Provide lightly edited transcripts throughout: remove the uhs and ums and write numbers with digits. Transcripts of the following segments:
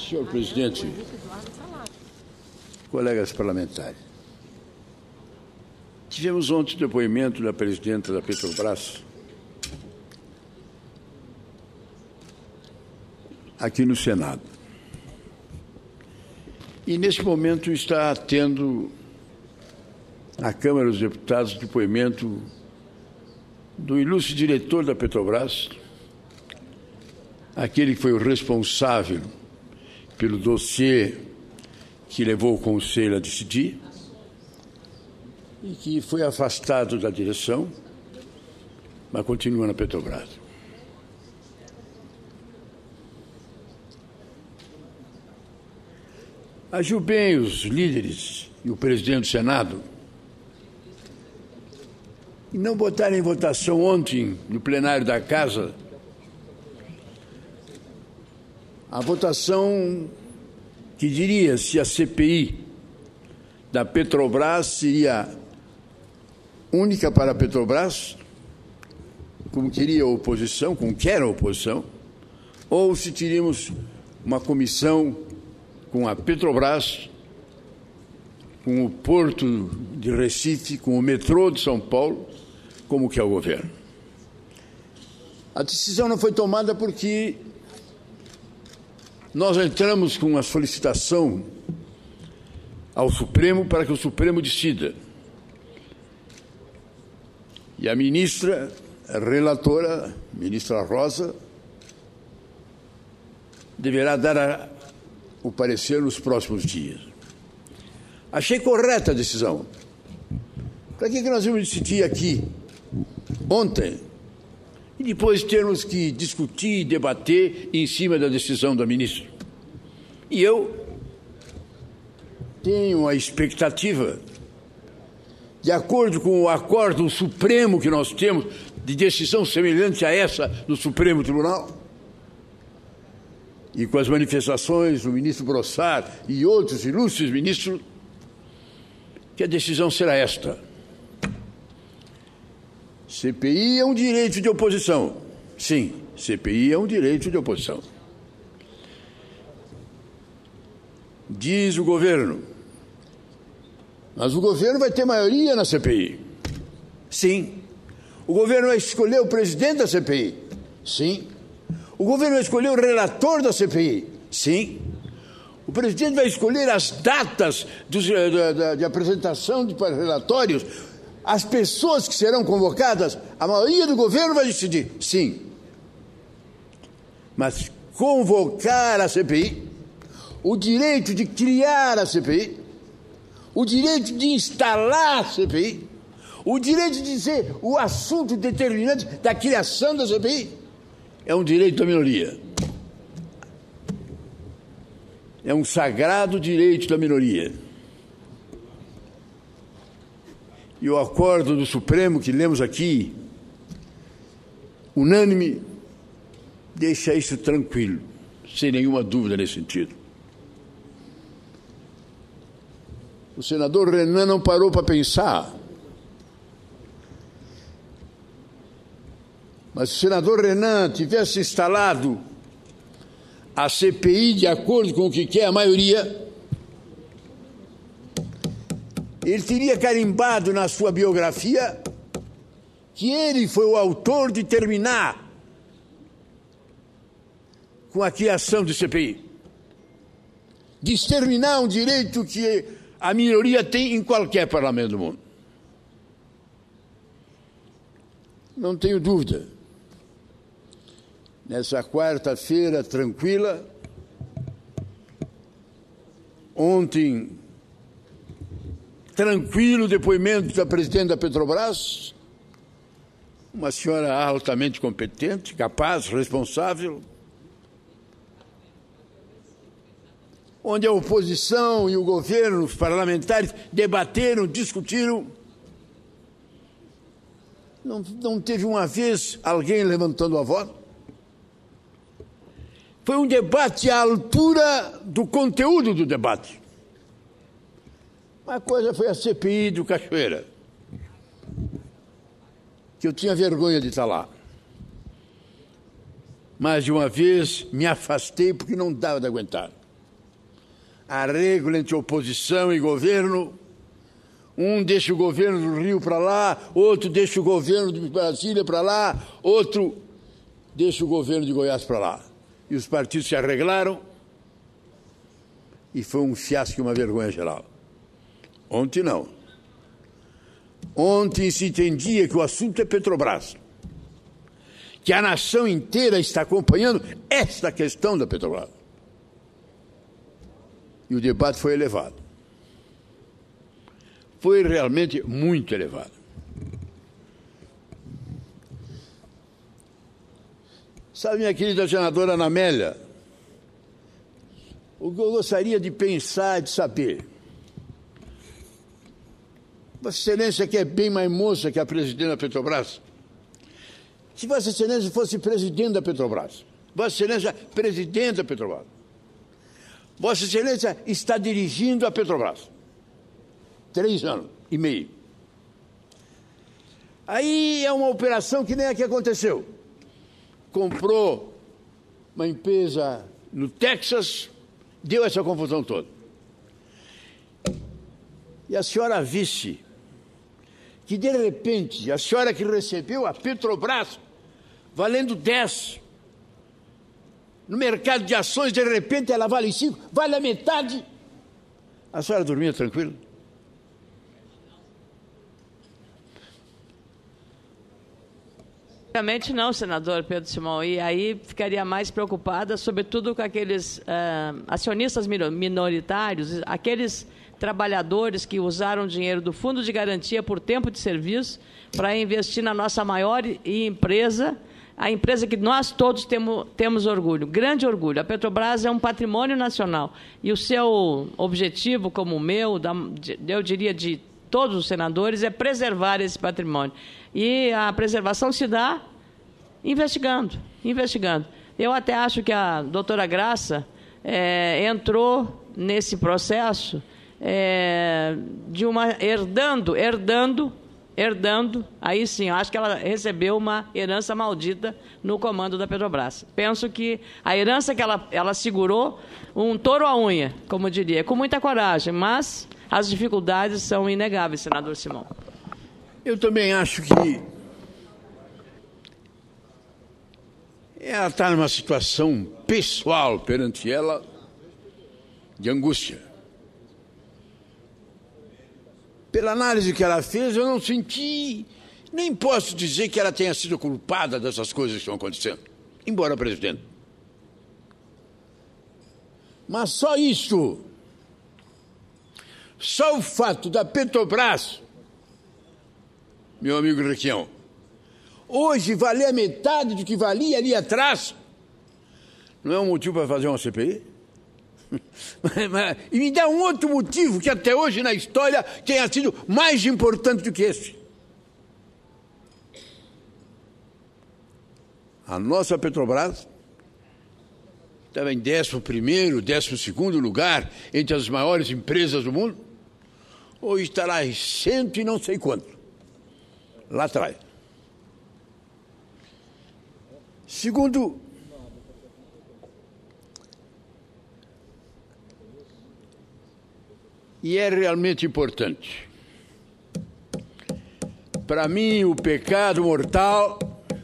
Senhor presidente, colegas parlamentares, tivemos ontem o depoimento da presidenta da Petrobras aqui no Senado. E, nesse momento, está tendo na Câmara dos Deputados o depoimento do ilustre diretor da Petrobras, aquele que foi o responsável pelo dossiê que levou o Conselho a decidir e que foi afastado da direção, mas continua na Petrobras. Agiu bem os líderes e o presidente do Senado e não botaram em votação ontem, no plenário da Casa, a votação que diria se a CPI da Petrobras seria única para a Petrobras, como queria a oposição, como quer a oposição, ou se teríamos uma comissão com a Petrobras, com o Porto de Recife, com o metrô de São Paulo, como que é o governo. A decisão não foi tomada porque nós entramos com uma solicitação ao Supremo para que o Supremo decida. E a ministra, a relatora, ministra Rosa, deverá dar o parecer nos próximos dias. Achei correta a decisão. Para que nós vamos decidir aqui, ontem, e depois termos que discutir e debater em cima da decisão da ministra? E eu tenho a expectativa, de acordo com o acordo supremo que nós temos, de decisão semelhante a essa do Supremo Tribunal, e com as manifestações do ministro Brossard e outros ilustres ministros, que a decisão será esta. CPI é um direito de oposição. Sim, CPI é um direito de oposição. Diz o governo, mas o governo vai ter maioria na CPI. Sim. O governo vai escolher o presidente da CPI. Sim. O governo vai escolher o relator da CPI. Sim. O presidente vai escolher as datas de apresentação de relatórios, as pessoas que serão convocadas. A maioria do governo vai decidir. Sim. Mas convocar a CPI, o direito de criar a CPI, o direito de instalar a CPI, o direito de ser o assunto determinante da criação da CPI, é um direito da minoria. É um sagrado direito da minoria. E o acordo do Supremo que lemos aqui, unânime, deixa isso tranquilo, sem nenhuma dúvida nesse sentido. O senador Renan não parou para pensar. Mas se o senador Renan tivesse instalado a CPI de acordo com o que quer a maioria, ele teria carimbado na sua biografia que ele foi o autor de terminar com a criação de CPI, de exterminar um direito que a minoria tem em qualquer parlamento do mundo. Não tenho dúvida. Nessa quarta-feira tranquila, ontem, tranquilo depoimento da presidente da Petrobras, uma senhora altamente competente, capaz, responsável, onde a oposição e o governo, os parlamentares, debateram, discutiram. Não teve uma vez alguém levantando a voz. Foi um debate à altura do conteúdo do debate. Uma coisa foi a CPI do Cachoeira, que eu tinha vergonha de estar lá. Mais de uma vez me afastei porque não dava de aguentar. arreglo entre oposição e governo. Um deixa o governo do Rio para lá, outro deixa o governo de Brasília para lá, outro deixa o governo de Goiás para lá. E os partidos se arreglaram e foi um fiasco e uma vergonha geral. Ontem não. Ontem se entendia que o assunto é Petrobras, que a nação inteira está acompanhando esta questão da Petrobras. E o debate foi elevado. Foi realmente muito elevado. Sabe, minha querida senadora Ana Amélia, o que eu gostaria de pensar, de saber, Vossa Excelência, que é bem mais moça que a presidente da Petrobras, se Vossa Excelência fosse presidente da Petrobras, Vossa Excelência, presidente da Petrobras, Vossa Excelência está dirigindo a Petrobras, 3 anos e meio. Aí é uma operação que nem a que aconteceu. Comprou uma empresa no Texas, deu essa confusão toda. E a senhora visse que, de repente, a senhora que recebeu a Petrobras valendo 10, no mercado de ações, de repente ela vale 5, vale a metade. A senhora dormia tranquila? Obviamente não, senador Pedro Simão, e aí ficaria mais preocupada, sobretudo com aqueles acionistas minoritários, aqueles trabalhadores que usaram dinheiro do Fundo de Garantia por tempo de serviço para investir na nossa maior empresa, a empresa que nós todos temos orgulho, grande orgulho. A Petrobras é um patrimônio nacional e o seu objetivo, como o meu, eu diria de todos os senadores, é preservar esse patrimônio. E a preservação se dá investigando. Eu até acho que a doutora Graça entrou nesse processo de uma herdando, aí sim, eu acho que ela recebeu uma herança maldita no comando da Petrobras. Penso que a herança que ela segurou, um touro à unha, como diria, com muita coragem, mas as dificuldades são inegáveis, senador Simão. Eu também acho que ela está numa situação pessoal perante ela de angústia. Pela análise que ela fez, eu não senti, nem posso dizer que ela tenha sido culpada dessas coisas que estão acontecendo, embora presidente. Mas só isso, só o fato da Petrobras, meu amigo Requião, hoje valer a metade do que valia ali atrás, não é um motivo para fazer uma CPI? E me dá um outro motivo que até hoje na história tenha sido mais importante do que esse. A nossa Petrobras estava em 11º, 12º lugar entre as maiores empresas do mundo. Hoje está lá em 100 e não sei quanto. Lá atrás. Segundo, e é realmente importante, para mim o pecado mortal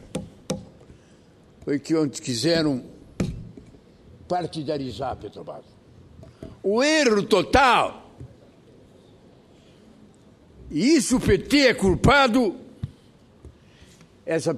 foi que onde quiseram partidarizar a Petrobras. O erro total, e isso o PT é culpado, essa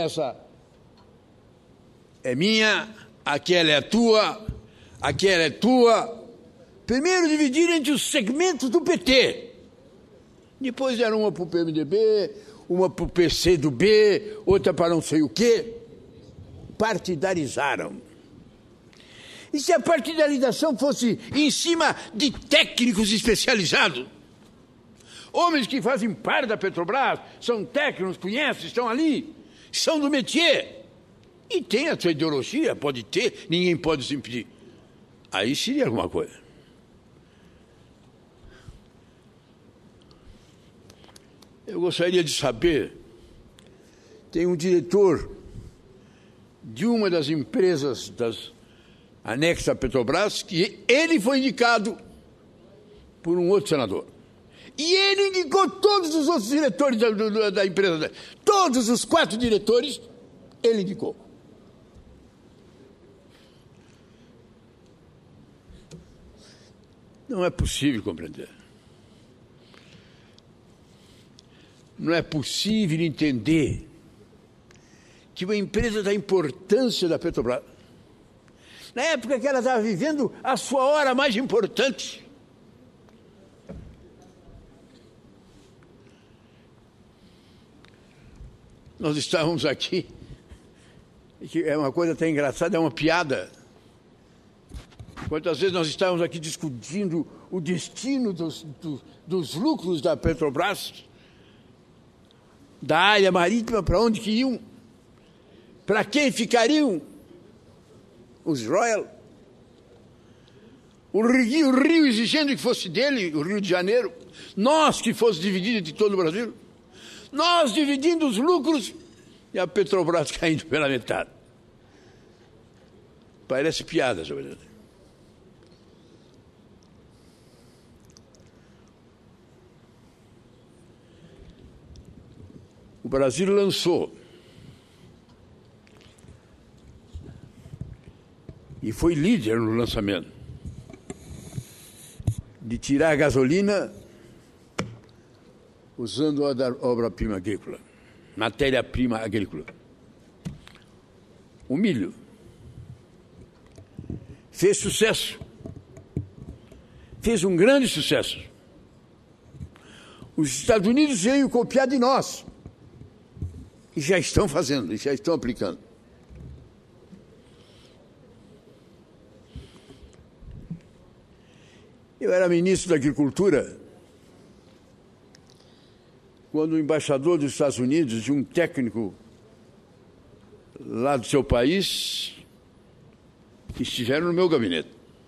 é minha, aquela é tua, aquela é tua. Primeiro dividiram entre os segmentos do PT. Depois deram uma para o PMDB, uma para o PCdoB, outra para não sei o quê. Partidarizaram. E se a partidarização fosse em cima de técnicos especializados? Homens que fazem parte da Petrobras, são técnicos, conhecem, estão ali, são do métier. E tem a sua ideologia, pode ter, ninguém pode se impedir. Aí seria alguma coisa. Eu gostaria de saber, tem um diretor de uma das empresas anexa à Petrobras, que ele foi indicado por um outro senador. E ele indicou todos os outros diretores da empresa. Todos os 4 diretores, ele indicou. Não é possível compreender. Não é possível entender que uma empresa da importância da Petrobras, na época que ela estava vivendo a sua hora mais importante, nós estávamos aqui, que é uma coisa até engraçada, é uma piada. Quantas vezes nós estávamos aqui discutindo o destino dos lucros da Petrobras, da área marítima, para onde que iam, para quem ficariam os Royal, o Rio exigindo que fosse dele, o Rio de Janeiro, nós que fosse dividido entre todo o Brasil, nós dividindo os lucros e a Petrobras caindo pela metade. Parece piada, senhor presidente. O Brasil lançou e foi líder no lançamento de tirar a gasolina usando a obra-prima agrícola, matéria-prima agrícola. O milho fez sucesso, fez um grande sucesso. Os Estados Unidos veio copiar de nós. E já estão fazendo, e já estão aplicando. Eu era ministro da Agricultura quando o embaixador dos Estados Unidos, de um técnico lá do seu país, estiveram no meu gabinete,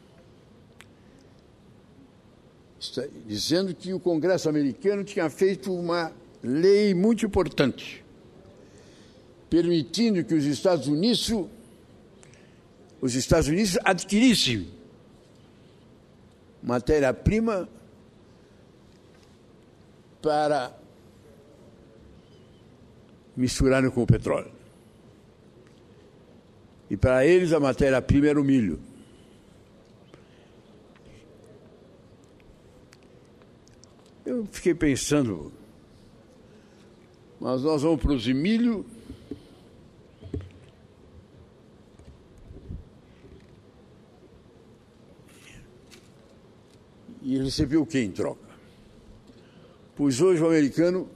dizendo que o Congresso americano tinha feito uma lei muito importante, permitindo que os Estados Unidos adquirissem matéria-prima para misturarem com o petróleo. E para eles a matéria-prima era o milho. Eu fiquei pensando, mas nós vamos produzir milho e receber o que em troca? Pois hoje o americano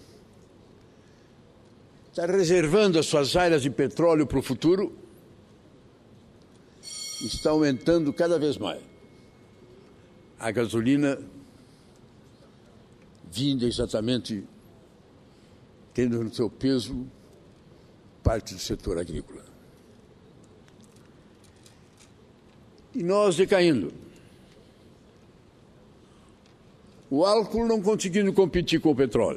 está reservando as suas áreas de petróleo para o futuro, está aumentando cada vez mais a gasolina, vinda exatamente tendo no seu peso parte do setor agrícola. E nós decaindo. O álcool não conseguindo competir com o petróleo.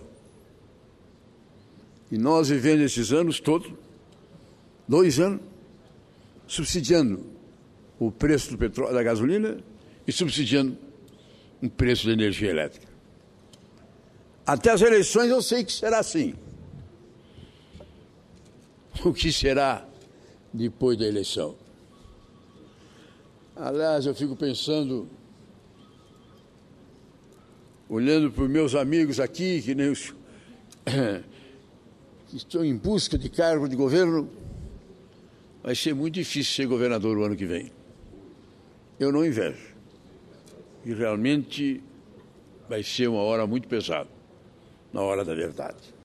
E nós vivendo esses anos todos, 2 anos, subsidiando o preço do petróleo, da gasolina e subsidiando o preço da energia elétrica. Até as eleições eu sei que será assim. O que será depois da eleição? Aliás, eu fico pensando, olhando para os meus amigos aqui, que nem os que estão em busca de cargo de governo, vai ser muito difícil ser governador o ano que vem. Eu não invejo. E realmente vai ser uma hora muito pesada, na hora da verdade.